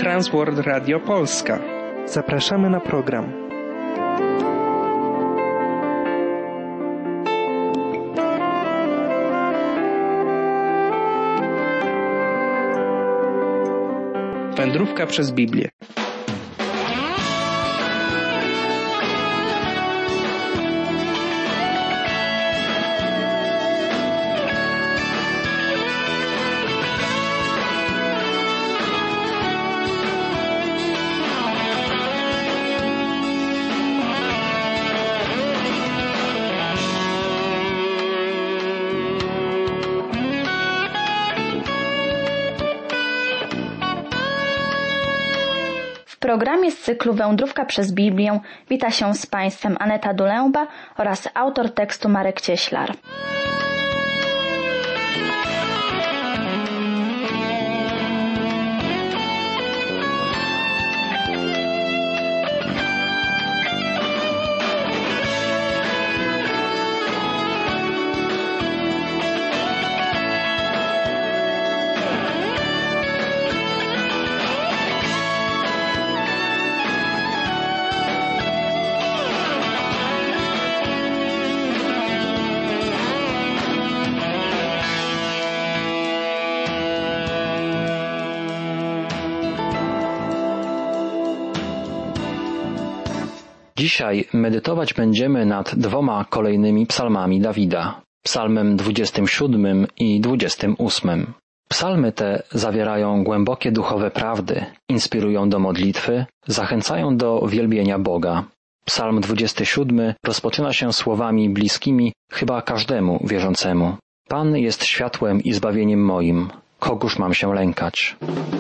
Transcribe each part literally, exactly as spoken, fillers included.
Transworld Radio Polska. Zapraszamy na program. Wędrówka przez Biblię. W programie z cyklu Wędrówka przez Biblię wita się z Państwem Aneta Dulęba oraz autor tekstu Marek Cieślar. Dzisiaj medytować będziemy nad dwoma kolejnymi psalmami Dawida, psalmem dwudziestym siódmym i dwudziestym ósmym. Psalmy te zawierają głębokie duchowe prawdy, inspirują do modlitwy, zachęcają do wielbienia Boga. Psalm dwudziesty siódmy rozpoczyna się słowami bliskimi chyba każdemu wierzącemu. Pan jest światłem i zbawieniem moim, kogóż mam się lękać?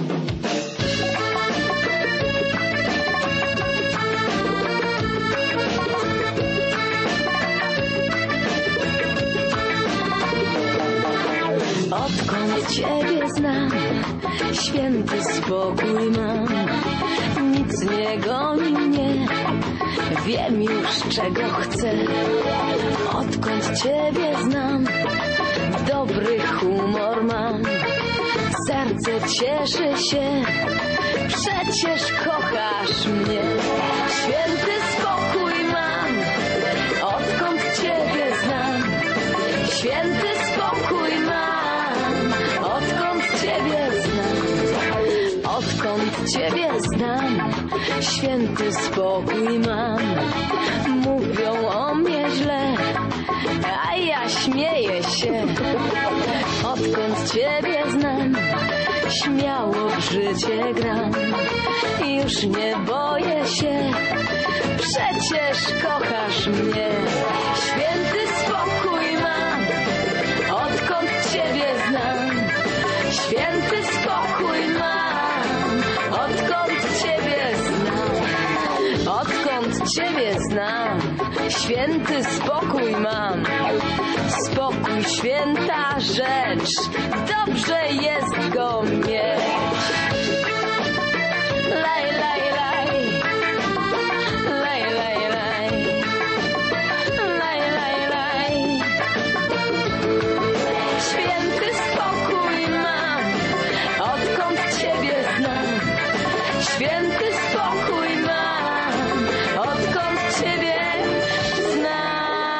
Odkąd Ciebie znam, święty spokój mam, nic nie goni mnie, wiem już czego chcę. Odkąd Ciebie znam, dobry humor mam, serce cieszy się, przecież kochasz mnie. Święty spokój mam, odkąd Ciebie znam, święty spokój mam. Odkąd Ciebie znam, odkąd Ciebie znam, święty spokój mam. Mówią o mnie źle, a ja śmieję się. Odkąd Ciebie znam, śmiało w życie gram. Już nie boję się, przecież kochasz mnie. Święty spokój mam, odkąd Ciebie znam. Święty spokój mam, odkąd Ciebie znam. Odkąd Ciebie znam, święty spokój mam. Spokój święta rzecz, dobrze jest go mieć. Laj, laj, laj, laj, laj, laj, laj, laj, laj. Święty spokój mam, odkąd Ciebie znam. Święty spokój mam, odkąd Ciebie znam.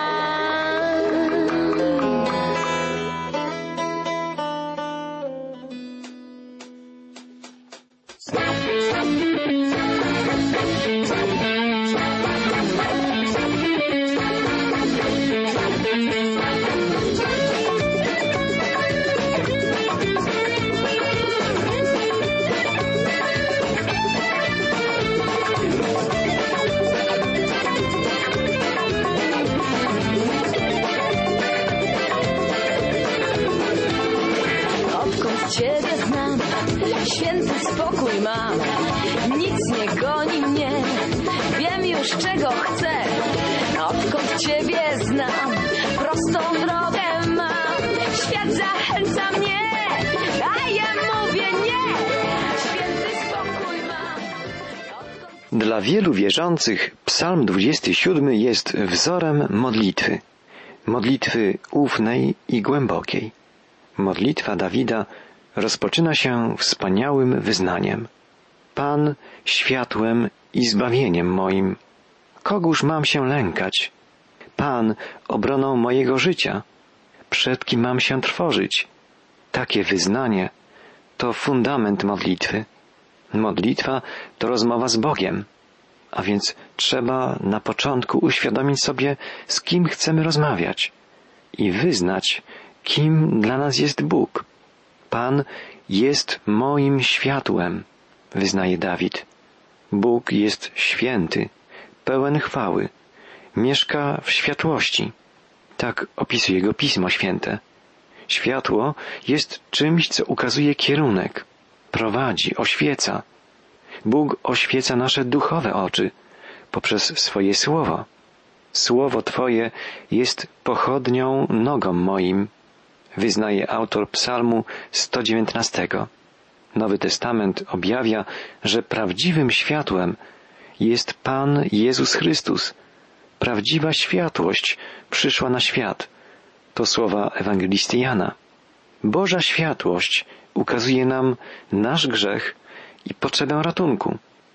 Ciebie znam, święty spokój mam, nic nie goni mnie, wiem już czego chcę. Odkąd Ciebie znam, prostą drogę mam, świat zachęca mnie, a ja mówię nie. Święty spokój mam. Odkąd... Dla wielu wierzących psalm dwudziesty siódmy jest wzorem modlitwy, modlitwy ufnej i głębokiej. Modlitwa Dawida rozpoczyna się wspaniałym wyznaniem. Pan światłem i zbawieniem moim. Kogóż mam się lękać? Pan obroną mojego życia. Przed kim mam się trwożyć? Takie wyznanie to fundament modlitwy. Modlitwa to rozmowa z Bogiem, a więc trzeba na początku uświadomić sobie, z kim chcemy rozmawiać i wyznać, kim dla nas jest Bóg. Pan jest moim światłem, wyznaje Dawid. Bóg jest święty, pełen chwały, mieszka w światłości. Tak opisuje go Pismo Święte. Światło jest czymś, co ukazuje kierunek, prowadzi, oświeca. Bóg oświeca nasze duchowe oczy poprzez swoje słowo. Słowo Twoje jest pochodnią nogom moim, wyznaje autor psalmu sto dziewiętnastego. Nowy Testament objawia, że prawdziwym światłem jest Pan Jezus Chrystus. Prawdziwa światłość przyszła na świat. To słowa ewangelisty Jana. Boża światłość ukazuje nam nasz grzech i potrzebę ratunku.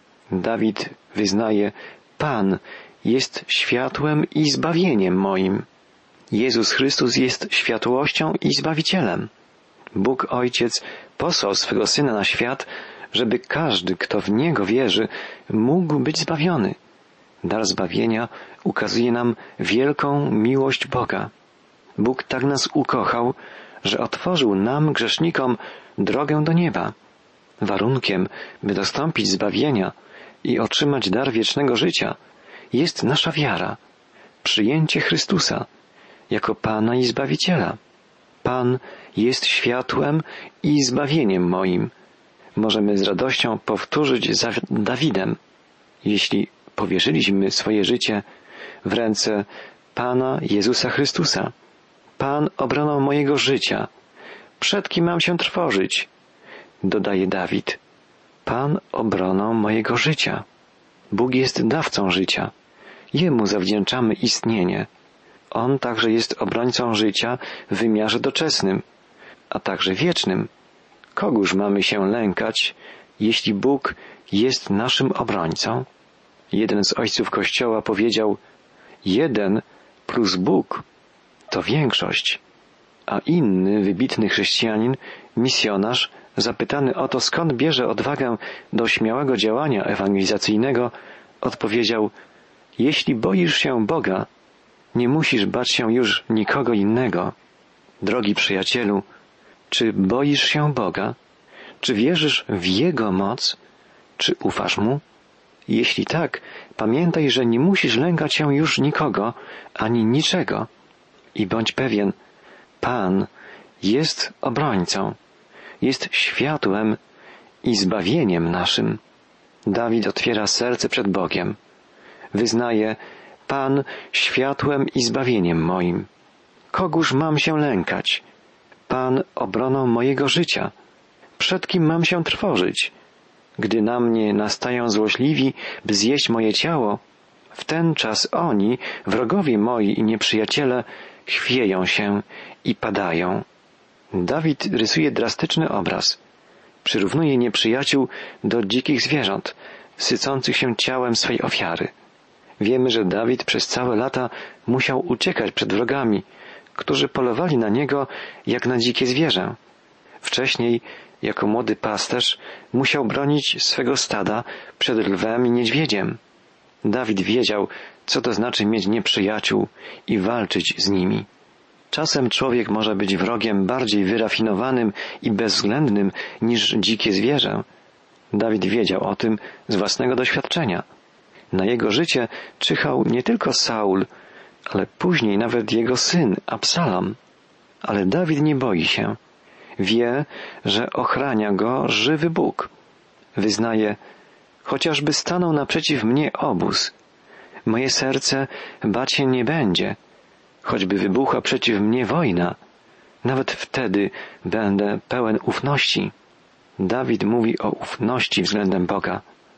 Dawid wyznaje: Pan jest światłem i zbawieniem moim. Jezus Chrystus jest światłością i Zbawicielem. Bóg Ojciec posłał swego Syna na świat, żeby każdy, kto w Niego wierzy, mógł być zbawiony. Dar zbawienia ukazuje nam wielką miłość Boga. Bóg tak nas ukochał, że otworzył nam, grzesznikom, drogę do nieba. Warunkiem, by dostąpić zbawienia i otrzymać dar wiecznego życia, jest nasza wiara, przyjęcie Chrystusa jako Pana i Zbawiciela. Pan jest światłem i zbawieniem moim. Możemy z radością powtórzyć za Dawidem, jeśli powierzyliśmy swoje życie w ręce Pana Jezusa Chrystusa. Pan obroną mojego życia. Przed kim mam się trwożyć? Dodaje Dawid. Pan obroną mojego życia. Bóg jest dawcą życia. Jemu zawdzięczamy istnienie. On także jest obrońcą życia w wymiarze doczesnym, a także wiecznym. Kogóż mamy się lękać, jeśli Bóg jest naszym obrońcą? Jeden z ojców Kościoła powiedział: jeden plus Bóg to większość. A inny wybitny chrześcijanin, misjonarz, zapytany o to, skąd bierze odwagę do śmiałego działania ewangelizacyjnego, odpowiedział: jeśli boisz się Boga, nie musisz bać się już nikogo innego. Drogi przyjacielu, czy boisz się Boga? Czy wierzysz w Jego moc? Czy ufasz Mu? Jeśli tak, pamiętaj, że nie musisz lękać się już nikogo, ani niczego. I bądź pewien, Pan jest obrońcą, jest światłem i zbawieniem naszym. Dawid otwiera serce przed Bogiem. Wyznaje: Pan światłem i zbawieniem moim. Kogóż mam się lękać? Pan obroną mojego życia. Przed kim mam się trwożyć? Gdy na mnie nastają złośliwi, by zjeść moje ciało, w ten czas oni, wrogowie moi i nieprzyjaciele, chwieją się i padają. Dawid rysuje drastyczny obraz. Przyrównuje nieprzyjaciół do dzikich zwierząt, sycących się ciałem swej ofiary. Wiemy, że Dawid przez całe lata musiał uciekać przed wrogami, którzy polowali na niego jak na dzikie zwierzę. Wcześniej, jako młody pasterz, musiał bronić swego stada przed lwem i niedźwiedziem. Dawid wiedział, co to znaczy mieć nieprzyjaciół i walczyć z nimi. Czasem człowiek może być wrogiem bardziej wyrafinowanym i bezwzględnym niż dzikie zwierzę. Dawid wiedział o tym z własnego doświadczenia. Na jego życie czyhał nie tylko Saul, ale później nawet jego syn Absalom. Ale Dawid nie boi się. Wie, że ochrania go żywy Bóg. Wyznaje: chociażby stanął naprzeciw mnie obóz, moje serce bać się nie będzie. Choćby wybuchła przeciw mnie wojna, nawet wtedy będę pełen ufności. Dawid mówi o ufności względem Boga.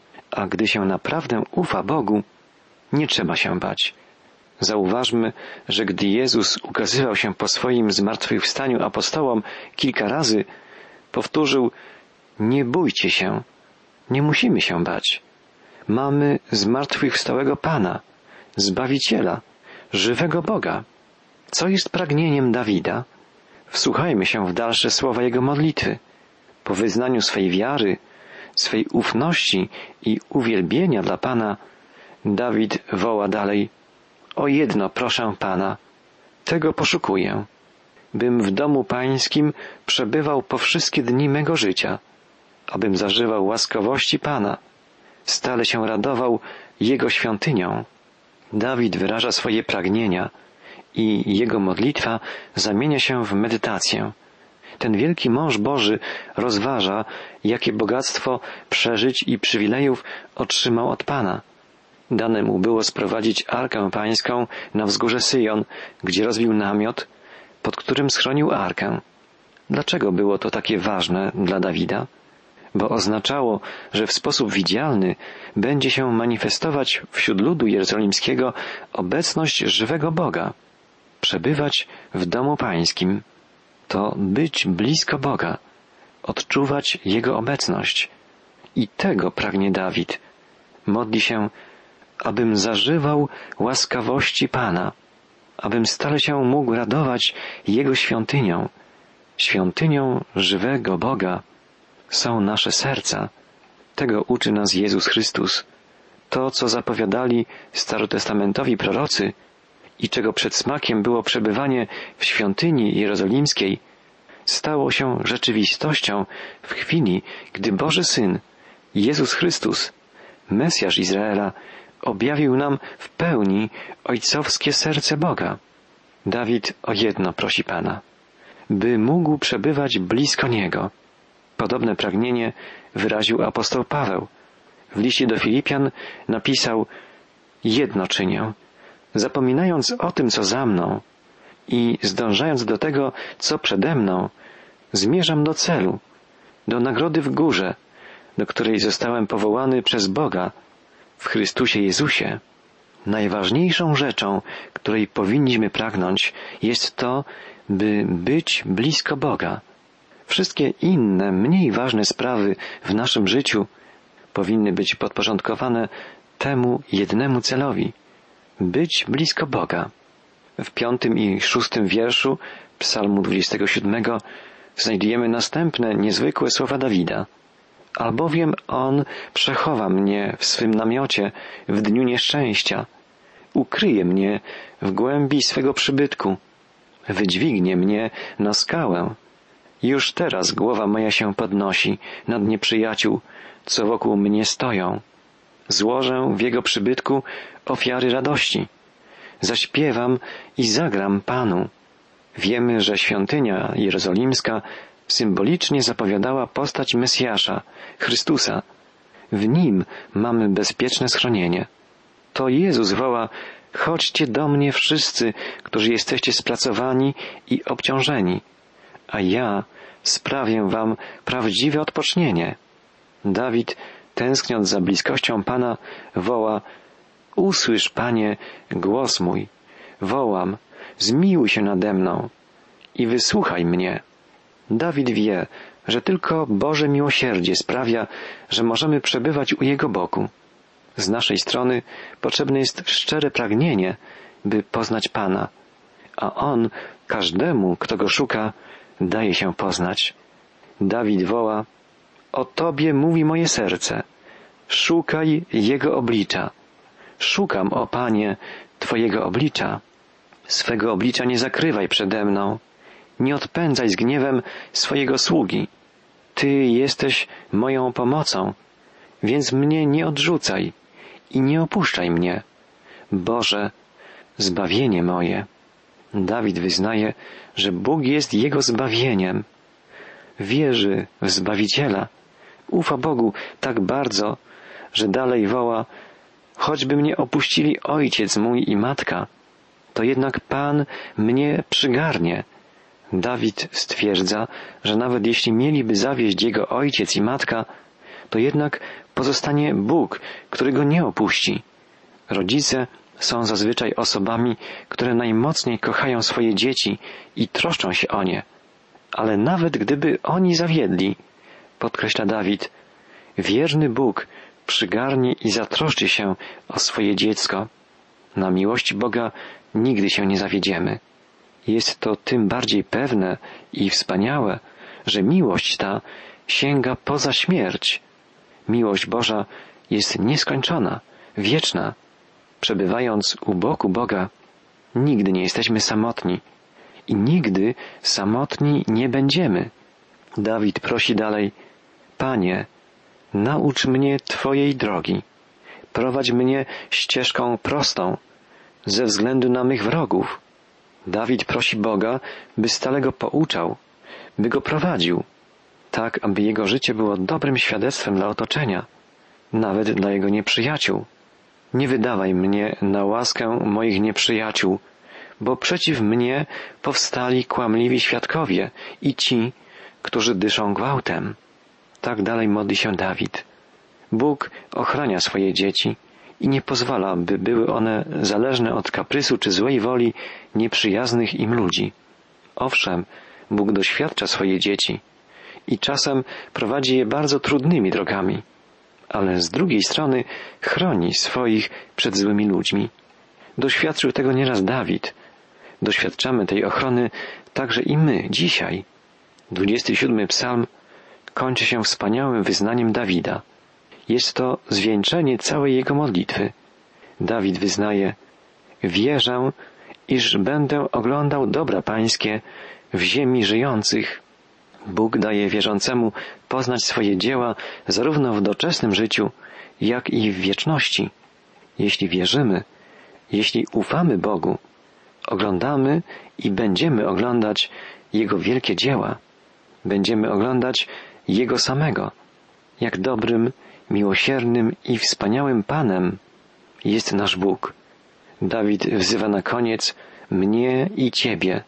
A gdy się naprawdę ufa Bogu, nie trzeba się bać. Zauważmy, że gdy Jezus ukazywał się po swoim zmartwychwstaniu apostołom kilka razy, powtórzył: nie bójcie się, Nie musimy się bać. Mamy zmartwychwstałego Pana, Zbawiciela, żywego Boga. Co jest pragnieniem Dawida? Wsłuchajmy się w dalsze słowa jego modlitwy. Po wyznaniu swej wiary, swej ufności i uwielbienia dla Pana, Dawid woła dalej: o jedno proszę Pana, tego poszukuję, bym w domu Pańskim przebywał po wszystkie dni mego życia, abym zażywał łaskawości Pana, stale się radował Jego świątynią. Dawid wyraża swoje pragnienia i jego modlitwa zamienia się w medytację. Ten wielki mąż Boży rozważa, jakie bogactwo przeżyć i przywilejów otrzymał od Pana. Dane mu było sprowadzić Arkę Pańską na wzgórze Syjon, gdzie rozbił namiot, pod którym schronił Arkę. Dlaczego było to takie ważne dla Dawida? Bo oznaczało, że w sposób widzialny będzie się manifestować wśród ludu jerozolimskiego obecność żywego Boga. Przebywać w domu Pańskim to być blisko Boga, odczuwać Jego obecność. I tego pragnie Dawid. Modli się, abym zażywał łaskawości Pana, abym stale się mógł radować Jego świątynią, świątynią żywego Boga. Są nasze serca. Tego uczy nas Jezus Chrystus. To, co zapowiadali starotestamentowi prorocy i czego przedsmakiem było przebywanie w świątyni jerozolimskiej, stało się rzeczywistością w chwili, gdy Boży Syn, Jezus Chrystus, Mesjasz Izraela, objawił nam w pełni ojcowskie serce Boga. Dawid o jedno prosi Pana, by mógł przebywać blisko Niego. Podobne pragnienie wyraził apostoł Paweł. W liście do Filipian napisał: jedno czynię, zapominając o tym, co za mną i zdążając do tego, co przede mną, zmierzam do celu, do nagrody w górze, do której zostałem powołany przez Boga w Chrystusie Jezusie. Najważniejszą rzeczą, której powinniśmy pragnąć, jest to, by być blisko Boga. Wszystkie inne, mniej ważne sprawy w naszym życiu powinny być podporządkowane temu jednemu celowi — być blisko Boga. W piątym i szóstym wierszu Psalmu dwudziestego siódmego znajdujemy następne niezwykłe słowa Dawida. Albowiem On przechowa mnie w swym namiocie w dniu nieszczęścia, ukryje mnie w głębi swego przybytku, wydźwignie mnie na skałę. Już teraz głowa moja się podnosi nad nieprzyjaciół, co wokół mnie stoją. Złożę w Jego przybytku ofiary radości. Zaśpiewam i zagram Panu. Wiemy, że świątynia jerozolimska symbolicznie zapowiadała postać Mesjasza, Chrystusa. W Nim mamy bezpieczne schronienie. To Jezus woła: chodźcie do mnie wszyscy, którzy jesteście spracowani i obciążeni, a ja sprawię wam prawdziwe odpocznienie. Dawid, tęskniąc za bliskością Pana, woła: usłysz, Panie, głos mój. Wołam: zmiłuj się nade mną i wysłuchaj mnie. Dawid wie, że tylko Boże miłosierdzie sprawia, że możemy przebywać u Jego boku. Z naszej strony potrzebne jest szczere pragnienie, by poznać Pana, a On każdemu, kto Go szuka, daje się poznać. Dawid woła: o Tobie mówi moje serce, szukaj Jego oblicza. Szukam, o Panie, Twojego oblicza. Swego oblicza nie zakrywaj przede mną, nie odpędzaj z gniewem swojego sługi. Ty jesteś moją pomocą, więc mnie nie odrzucaj i nie opuszczaj mnie. Boże, zbawienie moje. Dawid wyznaje, że Bóg jest jego zbawieniem. Wierzy w Zbawiciela. Ufa Bogu tak bardzo, że dalej woła: choćby mnie opuścili ojciec mój i matka, to jednak Pan mnie przygarnie. Dawid stwierdza, że nawet jeśli mieliby zawieść jego ojciec i matka, to jednak pozostanie Bóg, który go nie opuści. Rodzice są zazwyczaj osobami, które najmocniej kochają swoje dzieci i troszczą się o nie. Ale nawet gdyby oni zawiedli, podkreśla Dawid, Wierny Bóg przygarnie i zatroszczy się o swoje dziecko. Na miłości Boga nigdy się nie zawiedziemy. Jest to tym bardziej pewne i wspaniałe, że miłość ta sięga poza śmierć. Miłość Boża jest nieskończona, wieczna. Przebywając u boku Boga, nigdy nie jesteśmy samotni i nigdy samotni nie będziemy. Dawid prosi dalej: Panie, naucz mnie Twojej drogi, prowadź mnie ścieżką prostą, ze względu na mych wrogów. Dawid prosi Boga, by stale go pouczał, by go prowadził, tak aby jego życie było dobrym świadectwem dla otoczenia, nawet dla jego nieprzyjaciół. Nie wydawaj mnie na łaskę moich nieprzyjaciół, bo przeciw mnie powstali kłamliwi świadkowie i ci, którzy dyszą gwałtem. Tak dalej modli się Dawid. Bóg ochrania swoje dzieci i nie pozwala, by były one zależne od kaprysu czy złej woli nieprzyjaznych im ludzi. Owszem, Bóg doświadcza swoje dzieci i czasem prowadzi je bardzo trudnymi drogami, ale z drugiej strony chroni swoich przed złymi ludźmi. Doświadczył tego nieraz Dawid. Doświadczamy tej ochrony także i my dzisiaj. Dwudziesty siódmy psalm kończy się wspaniałym wyznaniem Dawida. Jest to zwieńczenie całej jego modlitwy. Dawid wyznaje: wierzę, iż będę oglądał dobra Pańskie w ziemi żyjących. Bóg daje wierzącemu poznać swoje dzieła zarówno w doczesnym życiu, jak i w wieczności. Jeśli wierzymy, jeśli ufamy Bogu, oglądamy i będziemy oglądać Jego wielkie dzieła. Będziemy oglądać Jego samego. Jak dobrym, miłosiernym i wspaniałym Panem jest nasz Bóg. Dawid wzywa na koniec mnie i Ciebie.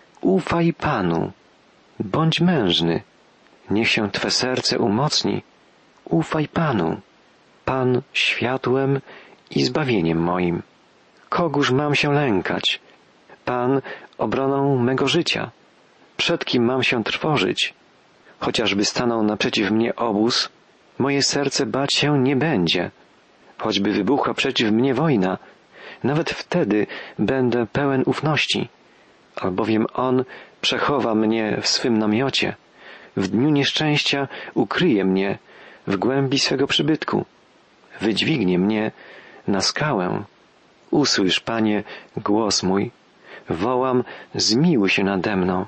Ufaj Panu. Bądź mężny. Niech się Twe serce umocni. Ufaj Panu. Pan światłem i zbawieniem moim. Kogóż mam się lękać? Pan obroną mego życia. Przed kim mam się trwożyć? Chociażby stanął naprzeciw mnie obóz, moje serce bać się nie będzie. Choćby wybuchła przeciw mnie wojna, nawet wtedy będę pełen ufności, albowiem On przechowa mnie w swym namiocie. W dniu nieszczęścia ukryje mnie w głębi swego przybytku. Wydźwignie mnie na skałę. Usłysz, Panie, głos mój. Wołam, zmiłuj się nade mną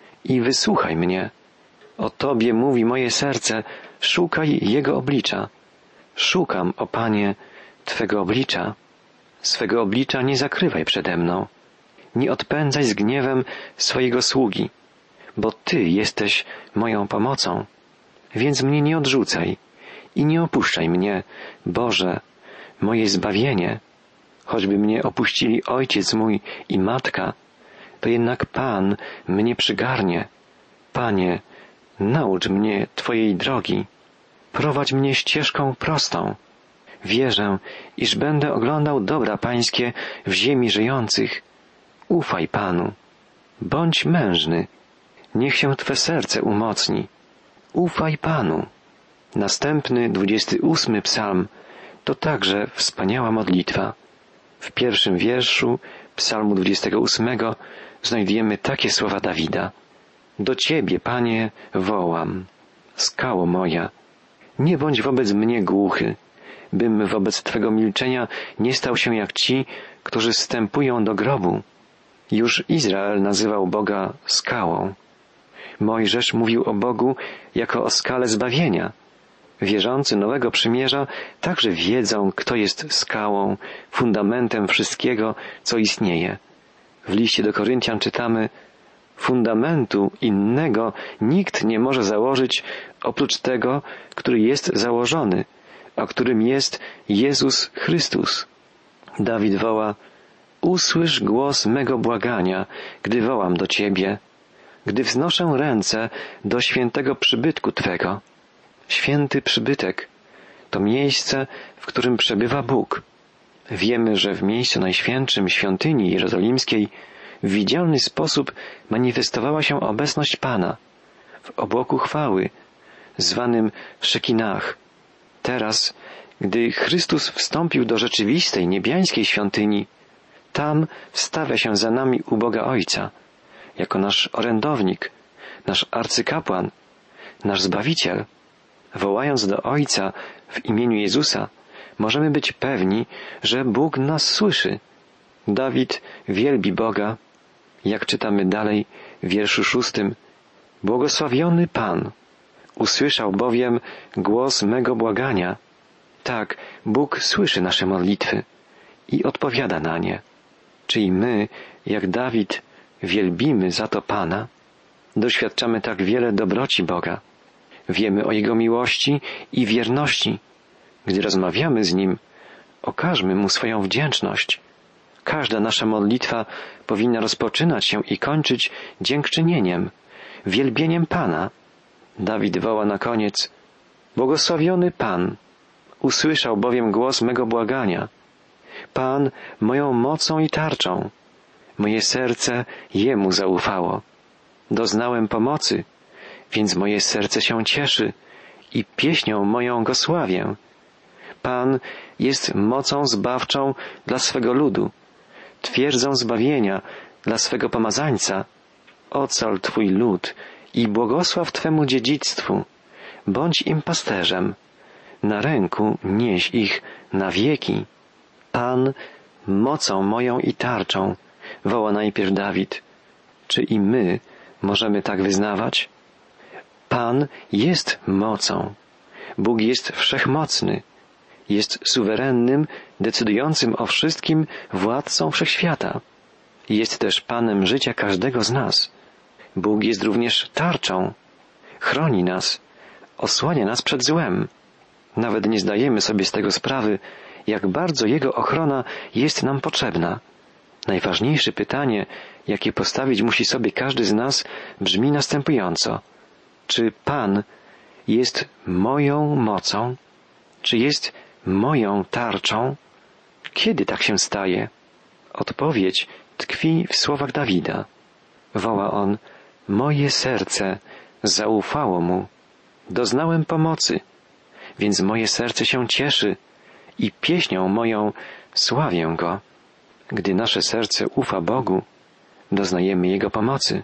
i wysłuchaj mnie. O Tobie mówi moje serce, szukaj Jego oblicza. Szukam, o Panie, Twego oblicza. Swego oblicza nie zakrywaj przede mną. Nie odpędzaj z gniewem swojego sługi, bo Ty jesteś moją pomocą. Więc mnie nie odrzucaj i nie opuszczaj mnie, Boże, moje zbawienie. Choćby mnie opuścili ojciec mój i matka, to jednak Pan mnie przygarnie. Panie, naucz mnie Twojej drogi. Prowadź mnie ścieżką prostą. Wierzę, iż będę oglądał dobra Pańskie w ziemi żyjących. Ufaj Panu. Bądź mężny. Niech się Twe serce umocni. Ufaj Panu. Następny, dwudziesty ósmy psalm to także wspaniała modlitwa. W pierwszym wierszu psalmu dwudziestego ósmego znajdujemy takie słowa Dawida. Do Ciebie, Panie, wołam, skało moja. Nie bądź wobec mnie głuchy, bym wobec Twego milczenia nie stał się jak ci, którzy wstępują do grobu. Już Izrael nazywał Boga skałą. Mojżesz mówił o Bogu jako o skale zbawienia. Wierzący Nowego Przymierza także wiedzą, kto jest skałą, fundamentem wszystkiego, co istnieje. W liście do Koryntian czytamy: fundamentu innego nikt nie może założyć oprócz tego, który jest założony, a którym jest Jezus Chrystus. Dawid woła: usłysz głos mego błagania, gdy wołam do Ciebie, gdy wznoszę ręce do świętego przybytku Twego. Święty przybytek to miejsce, w którym przebywa Bóg. Wiemy, że w miejscu najświętszym świątyni jerozolimskiej w widzialny sposób manifestowała się obecność Pana w obłoku chwały, zwanym Szekinach. Teraz, gdy Chrystus wstąpił do rzeczywistej, niebiańskiej świątyni, tam wstawia się za nami u Boga Ojca, jako nasz orędownik, nasz arcykapłan, nasz Zbawiciel. Wołając do Ojca w imieniu Jezusa, możemy być pewni, że Bóg nas słyszy. Dawid wielbi Boga, jak czytamy dalej w wierszu szóstym. Błogosławiony Pan, usłyszał bowiem głos mego błagania. Tak, Bóg słyszy nasze modlitwy i odpowiada na nie. Czy i my, jak Dawid, wielbimy za to Pana? Doświadczamy tak wiele dobroci Boga. Wiemy o Jego miłości i wierności. Gdy rozmawiamy z Nim, okażmy Mu swoją wdzięczność. Każda nasza modlitwa powinna rozpoczynać się i kończyć dziękczynieniem, wielbieniem Pana. Dawid woła na koniec: błogosławiony Pan, usłyszał bowiem głos mego błagania. Pan moją mocą i tarczą. Moje serce Jemu zaufało. Doznałem pomocy, więc moje serce się cieszy i pieśnią moją Go sławię. Pan jest mocą zbawczą dla swego ludu, twierdzą zbawienia dla swego pomazańca. Ocal Twój lud i błogosław Twemu dziedzictwu. Bądź im pasterzem. Na ręku nieś ich na wieki. Pan mocą moją i tarczą, woła najpierw Dawid. Czy i my możemy tak wyznawać? Pan jest mocą. Bóg jest wszechmocny. Jest suwerennym, decydującym o wszystkim władcą wszechświata. Jest też Panem życia każdego z nas. Bóg jest również tarczą. Chroni nas, osłania nas przed złem. Nawet nie zdajemy sobie z tego sprawy, jak bardzo Jego ochrona jest nam potrzebna. Najważniejsze pytanie, jakie postawić musi sobie każdy z nas, brzmi następująco. Czy Pan jest moją mocą? Czy jest moją tarczą? Kiedy tak się staje? Odpowiedź tkwi w słowach Dawida. Woła on: moje serce zaufało Mu. Doznałem pomocy, więc moje serce się cieszy i pieśnią moją sławię Go. Gdy nasze serce ufa Bogu, doznajemy Jego pomocy.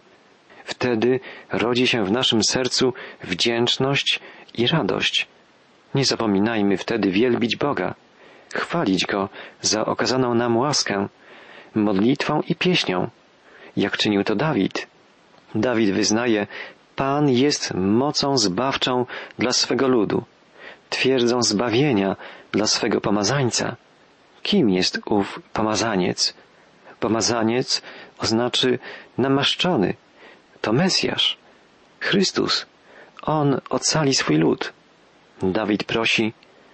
Wtedy rodzi się w naszym sercu wdzięczność i radość. Nie zapominajmy wtedy wielbić Boga, chwalić Go za okazaną nam łaskę, modlitwą i pieśnią, jak czynił to Dawid. Dawid wyznaje: Pan jest mocą zbawczą dla swego ludu, twierdzą zbawienia dla swego pomazańca. Kim jest ów pomazaniec? Pomazaniec oznaczy namaszczony. To Mesjasz, Chrystus. On ocali swój lud. Dawid prosi: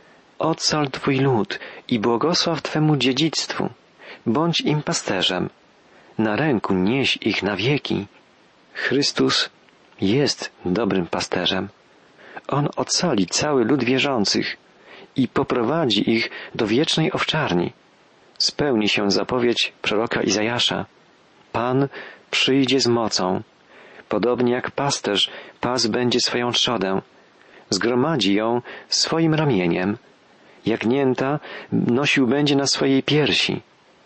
ocal Twój lud i błogosław Twemu dziedzictwu. Bądź im pasterzem. Na ręku nieś ich na wieki. Chrystus jest dobrym pasterzem. On ocali cały lud wierzących i poprowadzi ich do wiecznej owczarni. Spełni się zapowiedź proroka Izajasza. Pan przyjdzie z mocą. Podobnie jak pasterz pas będzie swoją trzodę. Zgromadzi ją swoim ramieniem. Jagnięta nosił będzie na swojej piersi.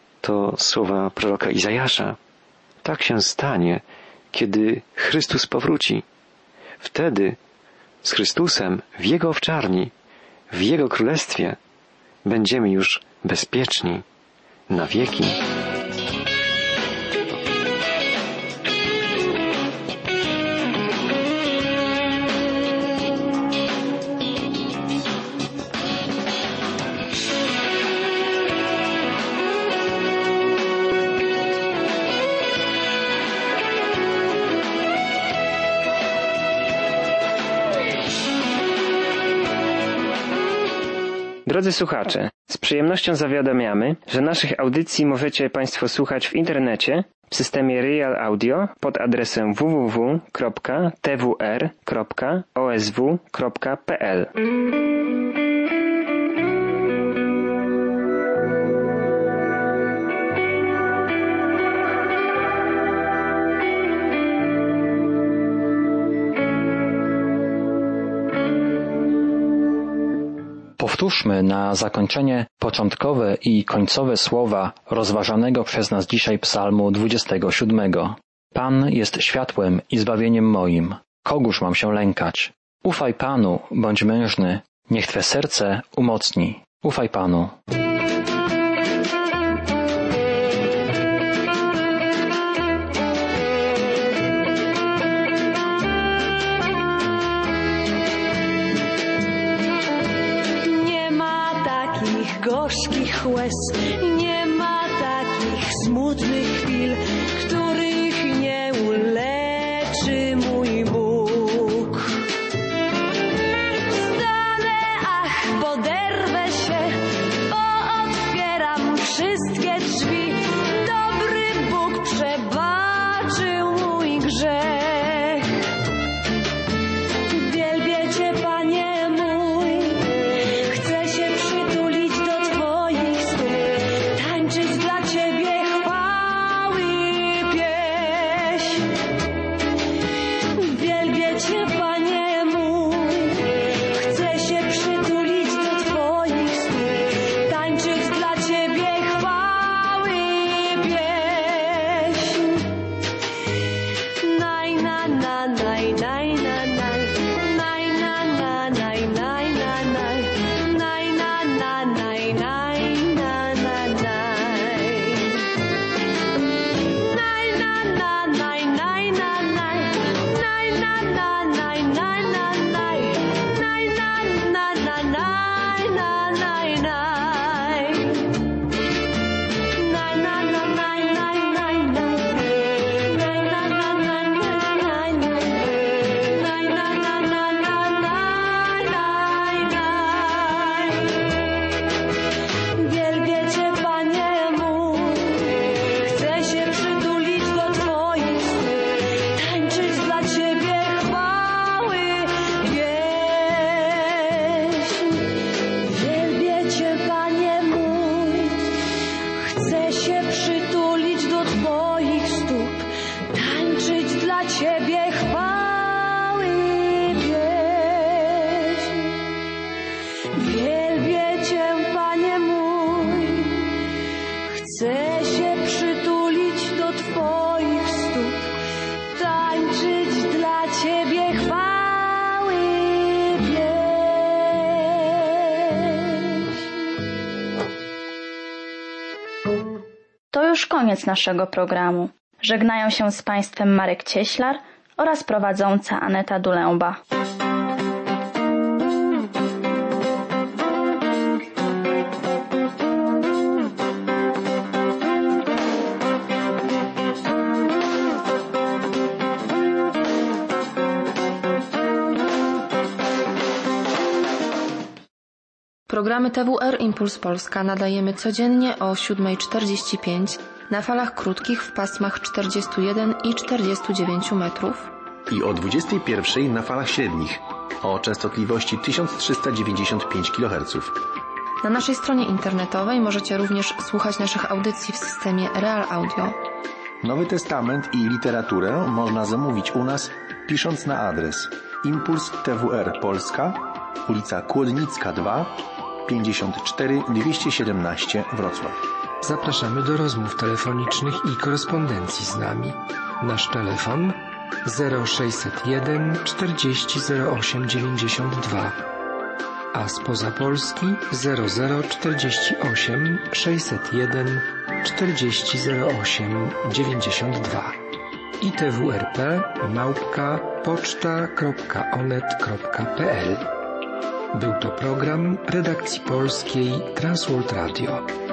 To słowa proroka Izajasza. Tak się stanie, kiedy Chrystus powróci. Wtedy z Chrystusem w Jego owczarni, w Jego królestwie będziemy już bezpieczni na wieki. Drodzy słuchacze, z przyjemnością zawiadamiamy, że naszych audycji możecie Państwo słuchać w internecie w systemie Real Audio pod adresem w w w kropka t w r kropka o s w kropka p l. Powtórzmy na zakończenie początkowe i końcowe słowa rozważanego przez nas dzisiaj psalmu dwudziestego siódmego. Pan jest światłem i zbawieniem moim. Kogóż mam się lękać? Ufaj Panu, bądź mężny. Niech Twe serce umocni. Ufaj Panu. Gorzkich łez, nie ma takich smutnych chwil, których nie uleczy mój Bóg. Wstanę, ach, poderwę się, pootwieram wszystkie drzwi. Dobry Bóg przebaczył mój grzech. Wielbię Cię, Panie mój, chcę się przytulić do Twoich stóp, tańczyć dla Ciebie chwały pieśń. Wielbię Cię, Panie mój, chcę się przytulić do Twoich stóp, tańczyć dla Ciebie chwały pieśń. Naj, na, na, naj, naj, na, naj, naj, na, na, naj, naj, na, naj, naj, na, na, naj, naj, na, na, naj. Naj, na, na, naj, naj, na, naj, naj, na, na, naj, naj, na, naj, naj, na, na, na, naj, na, naj, naj. Naj, na, na, naj, naj, naj, naj. Naj, na, na, naj, naj, naj, naj. Naj, na, na, na, na, naj, naj, naj. Wielbię Cię, Panie mój, chcę się przytulić do Twoich stóp, tańczyć dla Ciebie chwały pieśń. Wielbię Cię, Panie mój, chcę się przytulić do Twoich stóp, tańczyć dla Ciebie chwały pieśń. Wielbię Cię, Panie mój, chcę się przytulić do Twoich stóp, tańczyć dla Ciebie chwały pieśń. To już koniec naszego programu. Żegnają się z Państwem Marek Cieślar oraz prowadząca Aneta Dulęba. Programy T W R Impuls Polska nadajemy codziennie o siódma czterdzieści pięć na falach krótkich w pasmach czterdzieści jeden i czterdzieści dziewięć metrów i o dwudziestej pierwszej na falach średnich o częstotliwości tysiąc trzysta dziewięćdziesiąt pięć kiloherców. Na naszej stronie internetowej możecie również słuchać naszych audycji w systemie Real Audio. Nowy Testament i literaturę można zamówić u nas, pisząc na adres Impuls T W R Polska, ulica Kłodnicka dwa, pięćdziesiąt cztery dwieście siedemnaście Wrocław. Zapraszamy do rozmów telefonicznych i korespondencji z nami. Nasz telefon zero sześćset jeden czterdzieści zero osiem dziewięćdziesiąt dwa, a spoza Polski zero zero czterdzieści osiem sześćset jeden czterdzieści zero osiem dziewięćdziesiąt dwa i twrp małpka poczta kropka onet kropka p l. Był to program redakcji polskiej Transworld Radio.